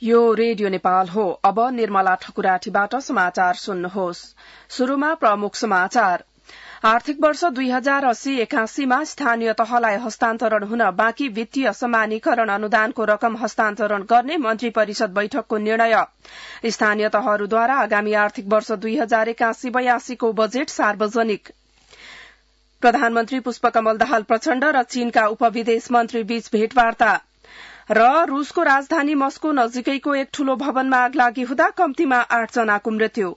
यो रेडियो नेपाल हो। अब निर्मला ठकुराठीबाट समाचार सुन्नुहोस्। शुरूमा प्रमुख समाचार। आर्थिक वर्ष 2080-81 मा स्थानीय तहलाई हस्तान्तरण हुन बाँकी वित्तीय समानीकरण अनुदानको रकम हस्तान्तरण गर्ने मन्त्री परिषद बैठकको निर्णय। स्थानीय तहहरूद्वारा आगामी आर्थिक वर्ष 2081-82 को बजेट सार्वजनिक। प्रधानमन्त्री पुष्पकमल दाहाल प्रचण्ड र चीनका उपविदेश मन्त्री बीच भेटवार्ता र रूसको राजधानी मस्को नजिकैको एक ठूलो भवनमा आग लागि हुँदा कम्तीमा 8 जनाको मृत्यु।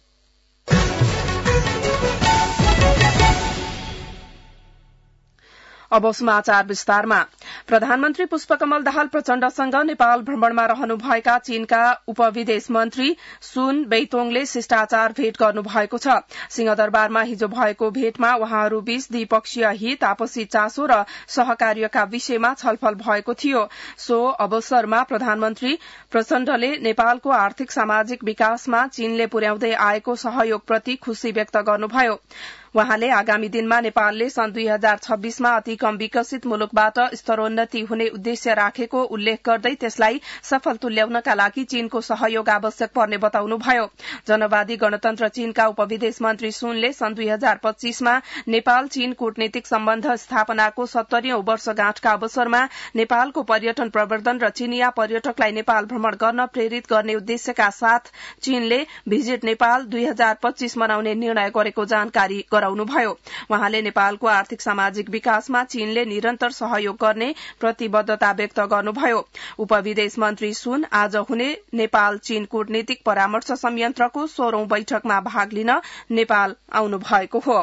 अब समाचार विस्तारमा। प्रधानमन्त्री पुष्पकमल दाहाल प्रचण्डसँग नेपाल भ्रमणमा रहनुभएका चीनका उपविदेश मन्त्री सुन बेइतोङले शिष्टाचार भेट गर्नुभएको छ। सिंहदरबारमा हिजो भएको भेटमा उहाँहरूबीच द्विपक्षीय हित, आपसी चासो र सहकार्यका विषयमा छलफल भएको थियो। सो अवसरमा प्रधानमन्त्री प्रचण्डले नेपालको आर्थिक सामाजिक विकासमा चीनले पुर्याउँदै आएको सहयोगप्रति खुशी व्यक्त गर्नुभयो। वहाँले आगामी दिनमा नेपालले सन् 2026 मा अति कम विकसित मुलुकबाट स्तरोन्नति हुने उद्देश्य राखेको उल्लेख गर्दै त्यसलाई सफल तुल्याउनका लागि चीनको सहयोग आवश्यक पर्ने बताउनुभयो। जनवादी गणतन्त्र चीनका उपविदेश मन्त्री सुनले सन् 2025 मा नेपाल चीन कूटनीतिक सम्बन्ध स्थापनाको 70औं वर्षगाँठका अवसरमा नेपालको पर्यटन प्रवर्धन र चीनिया पर्यटकलाई नेपाल भ्रमण गर्न प्रेरित गर्ने उद्देश्यका साथ चीनले भिजिट नेपाल 2025 मनाउने निर्णय गरेको जानकारी गराउनुभयो। वहाँले नेपालको आर्थिक सामाजिक विकासमा चीनले निरन्तर सहयोग गर्ने प्रतिबद्धता व्यक्त गर्नुभयो। उपविदेश मन्त्री सुन आज हुने नेपाल चीन कूटनीतिक परामर्श संयन्त्रको 16औं बैठकमा भाग लिन नेपाल आउनु भएको हो।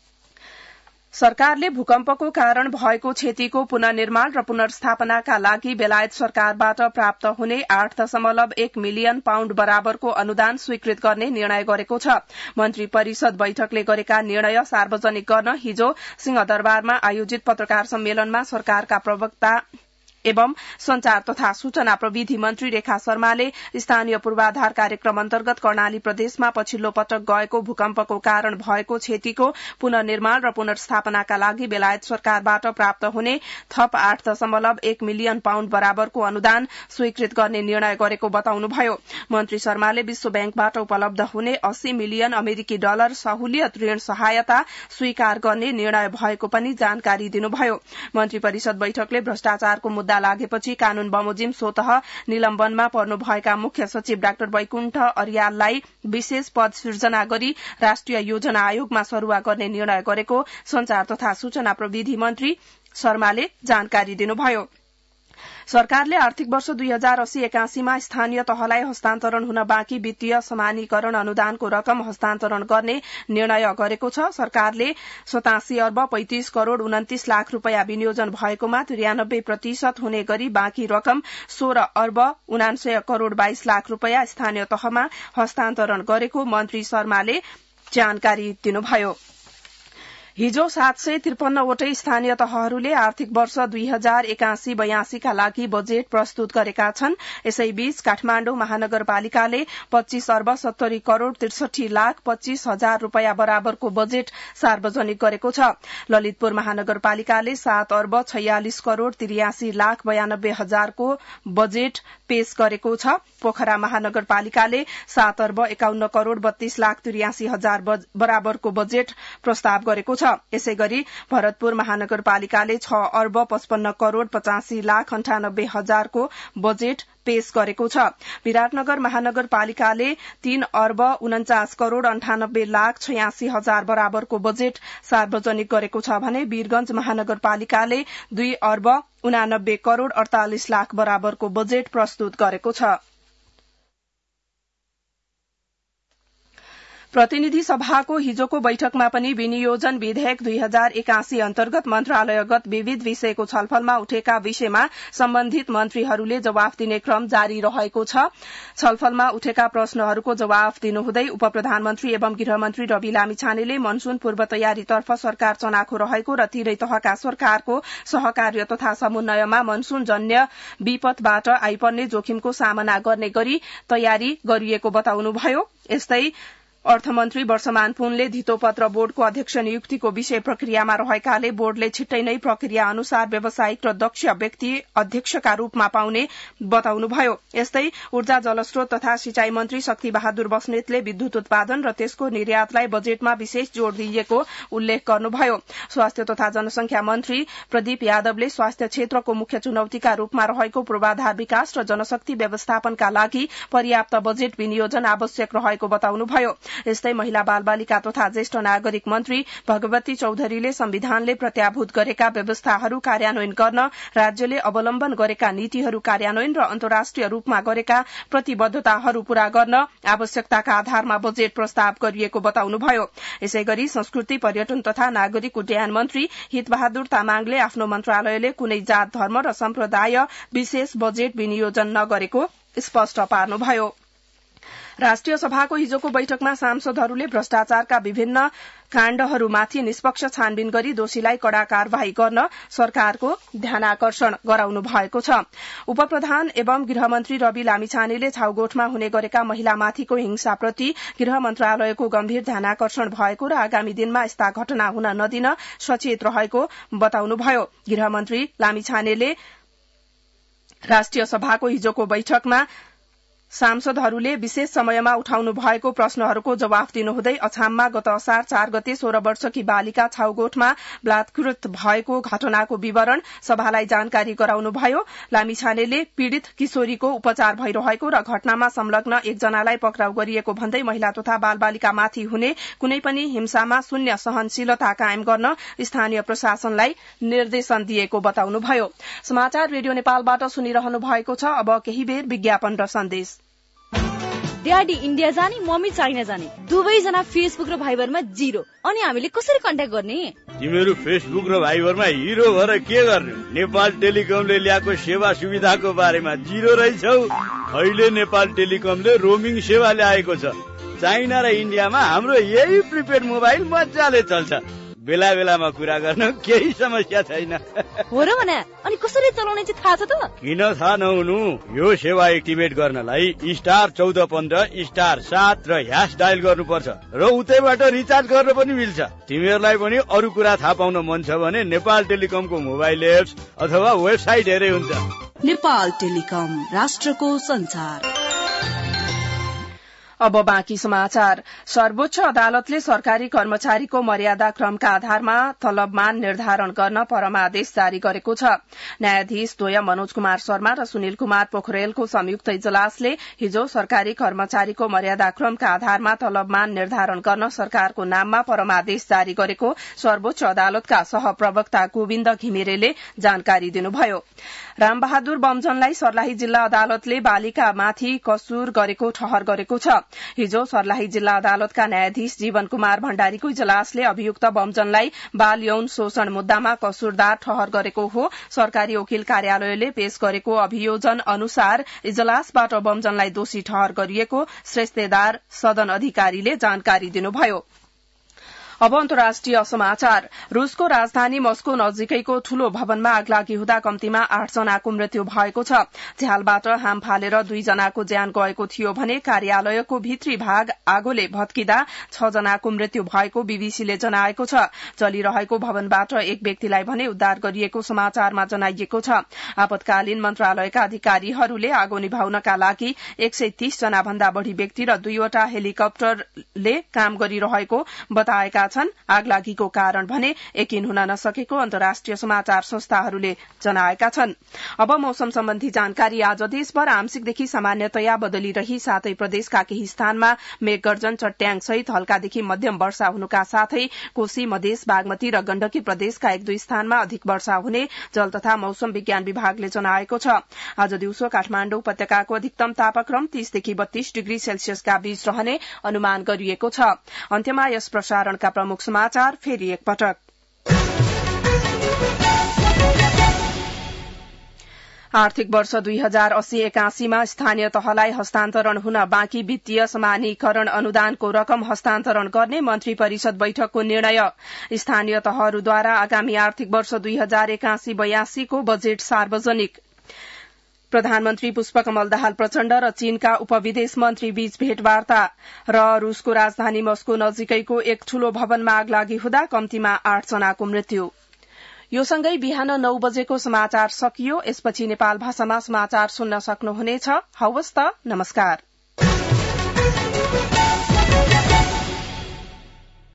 सरकारले भूकम्पको कारण भएको क्षतिको पुनर्निर्माण र पुनर्स्थापनाका लागि बेलायत सरकारबाट प्राप्त हुने 8.1 मिलियन पाउण्ड बराबरको अनुदान स्वीकृत गर्ने निर्णय गरेको छ। मन्त्री परिषद बैठकले गरेका निर्णय सार्वजनिक गर्न हिजो सिंहदरबारमा आयोजित पत्रकार सम्मेलनमा सरकारका प्रवक्ता एवं संचार तथा सूचना प्रविधि मन्त्री रेखा शर्माले स्थानीय पूर्वाधार कार्यक्रम अन्तर्गत कर्णाली प्रदेशमा पछिल्लो पटक गएको भूकम्पको कारण भएको क्षतिको पुनर्निर्माण र पुनर्स्थापनाका लागि बेलायत सरकारबाट प्राप्त हुने थप 8.1 मिलियन पाउण्ड बराबरको अनुदान स्वीकृत गर्ने निर्णय गरेको बताउनुभयो। मन्त्री शर्माले विश्व ब्याङ्कबाट उपलब्ध हुने 80 मिलियन अमेरिकी डलर सहुलियत ऋण सहायता स्वीकार गर्ने निर्णय भएको पनि जानकारी दिनुभयो। मन्त्री परिषद बैठकले भ्रष्टाचारको मुद्दा लागेपछि कानून बमोजिम स्वतः निलम्बनमा पर्नुभएका मुख्य सचिव डाक्टर वैकुण्ठ अर्याललाई विशेष पद सृजना गरी राष्ट्रिय योजना आयोगमा सरुवा गर्ने निर्णय गरेको संचार तथा सूचना प्रविधि मन्त्री शर्माले जानकारी दिनुभयो। सरकारले आर्थिक वर्ष 2080-81 मा स्थानीय तहलाई हस्तान्तरण हुन बाँकी वित्तीय समानीकरण अनुदानको रकम हस्तान्तरण गर्ने निर्णय गरेको छ। सरकारले 87 अर्ब 35 करोड़ 29 लाख रूपियाँ विनियोजन भएकोमा 93% हुने गरी बाँकी रकम 16 अर्ब 79 करोड़ 22 लाख रूपियाँ स्थानीय तहमा हस्तान्तरण गरेको मन्त्री शर्माले जानकारी दिनुभयो। हिजो 753 वटै स्थानीय तहहरूले आर्थिक वर्ष 2081-82 का लागि बजेट प्रस्तुत गरेका छन्। यसैबीच काठमाण्डु महानगरपालिकाले 25 अर्ब 70 करोड़ 63 लाख 25 हजार रूपियाँ बराबरको बजेट सार्वजनिक गरेको छ। ललितपुर महानगरपालिकाले 7 अर्ब 46 करोड़ 83 लाख 92 हजारको बजेट पेश गरेको छ। पोखरा महानगरपालिकाले 7 अर्ब 51 करोड़ 32 लाख 83 हजार बराबरको बजेट प्रस्ताव गरेको छ। यसै गरी भरतपुर महानगरपालिकाले 6 अर्ब 55 करोड़ 85 लाख 98 हजारको बजेट पेश गरेको छ। विराटनगर महानगरपालिकाले 3 अर्ब 49 करोड़ 98 लाख 86 हजार बराबरको बजेट सार्वजनिक गरेको छ भने वीरगंज महानगरपालिकाले 2 अर्ब 89 करोड़ 48 लाख बराबरको बजेट प्रस्तुत गरेको छ। प्रतिनिधि सभाको हिजोको बैठकमा पनि विनियोजन विधेयक 2081 अन्तर्गत मन्त्रालयगत विविध विषयको छलफलमा उठेका विषयमा सम्बन्धित मन्त्रीहरूले जवाफ दिने क्रम जारी रहेको छ। छलफलमा उठेका प्रश्नहरूको जवाफ दिनुहुँदै उपप्रधानमन्त्री एवं गृहमन्त्री रवि लामिछानेले मनसून पूर्व तयारीतर्फ सरकार चनाखो रहेको र तीनै तहका सरकारको सहकार्य तथा समन्वयमा मनसूनजन्य विपदबाट आइपर्ने जोखिमको सामना गर्ने गरी तयारी गरिएको बताउनुभयो। यस्तै अर्थमन्त्री वर्षमान पुनले धितोपत्र बोर्डको अध्यक्ष नियुक्तिको विषय प्रक्रियामा रहेकाले बोर्डले छिट्टै नै प्रक्रिया अनुसार व्यावसायिक र दक्ष व्यक्ति अध्यक्षका रूपमा पाउने बताउनुभयो। यस्तै ऊर्जा जलस्रोत तथा सिंचाई मन्त्री शक्ति बहादुर बस्नेतले विद्युत उत्पादन र त्यसको निर्यातलाई बजेटमा विशेष जोड़ दिइएको उल्लेख गर्नुभयो। स्वास्थ्य तथा जनसंख्या मन्त्री प्रदीप यादवले स्वास्थ्य क्षेत्रको मुख्य चुनौतीका रूपमा रहेको पूर्वाधार विकास र जनशक्ति व्यवस्थापनका लागि पर्याप्त बजेट विनियोजन आवश्यक रहेको बताउनुभयो। यस्तै महिला बाल बालिका तथा ज्येष्ठ नागरिक मन्त्री भगवती चौधरीले संविधानले प्रत्याभूत गरेका व्यवस्थाहरू कार्यान्वयन गर्न राज्यले अवलम्बन गरेका नीतिहरू कार्यान्वयन र अन्तर्राष्ट्रिय रूपमा गरेका प्रतिबद्धताहरू पूरा गर्न आवश्यकताका आधारमा बजेट प्रस्ताव गरिएको बताउनुभयो। यसैगरी संस्कृति पर्यटन तथा नागरिक उड्डयन मन्त्री हितबहादुर तामाङले आफ्नो मन्त्रालयले कुनै जात धर्म र सम्प्रदाय विशेष बजेट विनियोजन नगरेको स्पष्ट पार्नुभयो। राष्ट्रिय सभाको हिजोको बैठकमा सांसदहरूले भ्रष्टाचारका विभिन्न काण्डहरूमाथि निष्पक्ष छानबिन गरी दोषीलाई कड़ा कार्यवाही गर्न सरकारको ध्यानाकर्षण गराउनु भएको छ। उपप्रधान एवं गृहमन्त्री रवि लामिछानेले छाउगोठमा हुने गरेका महिलामाथिको हिंसाप्रति गृह मन्त्रालयको गम्भीर ध्यानाकर्षण भएको र आगामी दिनमा यस्ता घटना हुन नदिन सचेत रहेको बताउनुभयो। गृहमन्त्री लामिछानेले राष्ट्रिय सभाको हिजोको बैठकमा सांसदहरूले विशेष समयमा उठाउनु भएको प्रश्नहरूको जवाफ दिनुहुँदै अछाममा गत असार 4 गते 16 वर्षकी बालिका छाउगोठमा बलात्कृत भएको घटनाको विवरण सभालाई जानकारी गराउनुभयो। लामिछानेले पीड़ित किशोरीको उपचार भइरहेको र घटनामा संलग्न एकजनालाई पक्राउ गरिएको भन्दै महिला तथा बालबालिकामाथि हुने कुनै पनि हिंसामा शून्य सहनशीलता कायम गर्न स्थानीय प्रशासनलाई निर्देशन दिएको बताउनुभयो। समाचार रेडियो नेपालबाट सुनिरहनु भएको छ। अब केही बेर विज्ञापन र सन्देश। ड्याडी इन्डिया जाने मम्मी चाइना जाने दुवैजना फेसबुक र भाइबरमा 0 अनि हामीले कसरी कन्ट्याक्ट गर्ने? तिमीहरू फेसबुक र भाइबरमा हिरो भएर के गर्ने? नेपाल टेलिकमले ल्याएको सेवा सुविधाको बारेमा 0 रहेछौ। अहिले नेपाल टेलिकमले रोमिङ सेवा ल्याएको छ। चाइना र इन्डियामा हाम्रो यही प्रिपेड मोबाइल मजाले चल्छ। बेला बेलामा कुरा गर्न केही समस्या छैन। हो र भने अनि कसरी चलाउने चाहिँ थाहा छ त? किन थाहा नहुनु? यो सेवा एक्टिभेट गर्नलाई *1415 *7 र # डायल गर्नुपर्छ र उतैबाट रिचार्ज गर्न पनि मिल्छ। तिमीहरूलाई पनि अरू कुरा थाहा पाउन मन छ भने नेपाल टेलिकमको मोबाइल एप्स अथवा वेबसाइट हेरे हुन्छ। नेपाल टेलिकम, राष्ट्रको संचार। अब बाँकी समाचार। सर्वोच्च अदालतले सरकारी कर्मचारीको मर्यादा क्रमका आधारमा तलबमान निर्धारण गर्न परमादेश जारी गरेको छ। न्यायाधीश द्वय मनोज कुमार शर्मा र सुनिल कुमार पोखरेलको संयुक्त इजलासले हिजो सरकारी कर्मचारीको मर्यादा क्रमका आधारमा तलबमान निर्धारण गर्न सरकारको नाममा परमादेश जारी गरेको सर्वोच्च अदालतका सहप्रवक्ता गोविन्द घिमिरेले जानकारी दिनुभयो। रामबहादुर बमजनलाई सर्लाही जिल्ला अदालतले बालिकामाथि कसुर गरेको ठहर गरेको छ। हिजो सर्लाही जिल्ला अदालतका न्यायाधीश जीवन कुमार भण्डारीको इजलासले अभियुक्त बमजनलाई बाल यौन शोषण मुद्दामा कसुरदार ठहर गरेको हो। सरकारी वकिल कार्यालयले पेश गरेको अभियोजन अनुसार इजलासबाट बमजनलाई दोषी ठहर गरिएको श्रेष्ठदार सदन अधिकारीले जानकारी दिनुभयो। अब अन्तर्राष्ट्रिय समाचार। रूसको राजधानी मस्को नजिकैको ठूलो भवनमा आगलागी हुँदा कम्तीमा 8 जनाको मृत्यु भएको छ। झ्यालबाट हाम फालेर 2 जनाको ज्यान गएको थियो भने कार्यालयको भित्री भाग आगोले भत्किँदा 6 जनाको मृत्यु भएको बीबीसीले जनाएको छ। चलिरहेको भवनबाट एक व्यक्तिलाई भने उद्धार गरिएको समाचारमा जनाइएको छ। आपतकालीन मन्त्रालयका अधिकारीहरूले आगो निभाउनका लागि 130 जना भन्दा बढ़ी व्यक्ति र 2 वटा हेलिकप्टरले काम गरिरहेको बताएका छन्। आगलागीको कारण भने यकिन हुन नसकेको अन्तर्राष्ट्रिय समाचार संस्थाहरूले जनाएका छन्। अब मौसम सम्बन्धी जानकारी। आज देशभर आंशिकदेखि सामान्यतया बदलिरही साथै प्रदेशका केही स्थानमा मेघगर्जन चट्याङ सहित हल्कादेखि मध्यम वर्षा हुनुका साथै कोशी मधेस बागमती र गण्डकी प्रदेशका 1-2 स्थानमा अधिक वर्षा हुने जल तथा मौसम विज्ञान विभागले जनाएको छ। आज दिउँसो काठमाण्डु उपत्यकाको अधिकतम तापक्रम 30 देखि 32 डिग्री सेल्सियसका बीच रहने अनुमान गरिएको छ। अन्त्यमा यस प्रसारणका प्रमुख समाचार फेरि एकपटक। आर्थिक वर्ष 2080-81 मा स्थानीय तहलाई हस्तान्तरण हुन बाँकी वित्तीय समानीकरण अनुदानको रकम हस्तान्तरण गर्ने मन्त्री परिषद बैठकको निर्णय। स्थानीय तहहरूद्वारा आगामी आर्थिक वर्ष 2081-82 को बजेट सार्वजनिक। प्रधानमन्त्री पुष्पकमल दाहाल प्रचण्ड र चीनका उपविदेश मन्त्री बीच भेटवार्ता र रूसको राजधानी मस्को नजिकैको एक ठूलो भवनमा आग लागि हुँदा कम्तीमा 8 जनाको मृत्यु। यो सँगै बिहान 9 बजेको समाचार सकियो। यसपछि नेपाल भाषामा समाचार सुन्न सक्नुहुनेछ। हवस् त, नमस्कार।